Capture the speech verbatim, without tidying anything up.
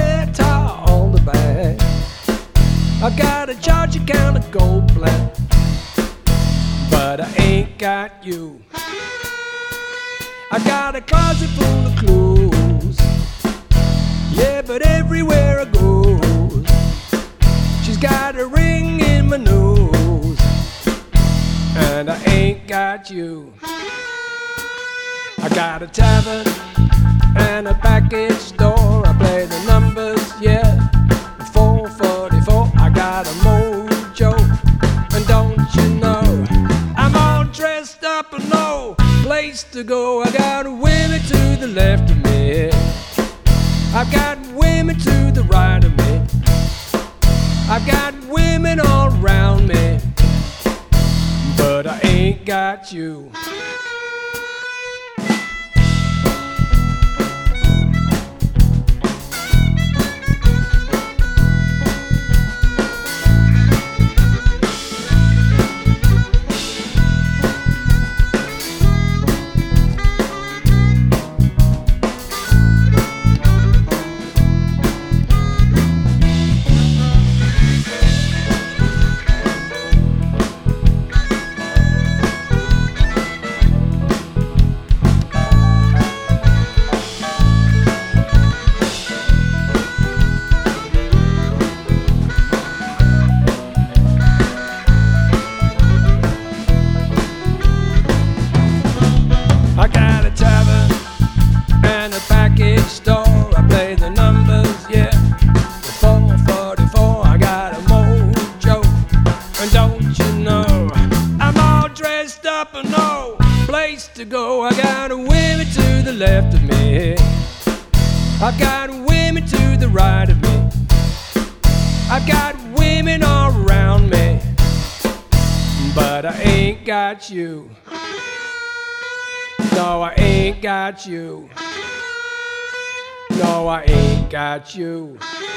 guitar on the back. I got a charge account of gold black, but I ain't got you. I got a closet full of clothes, yeah, but everywhere I go, she's got a ring in my nose, and I ain't got you. I got a tavern and a package store. I play the numbers, yeah, four forty-four. I got a mojo, and don't you know, I'm all dressed up and no place to go. I got women to the left of me, I've got women to the right of me, I've got women all around me, but I ain't got you. I got a tavern and a package store. I play the numbers, yeah, four forty-four. I got a mojo, and don't you know, I'm all dressed up and no place to go. I got women to the left of me, I've got women to the right of me, I've got women all around me, but I ain't got you. No, I ain't got you. No, I ain't got you.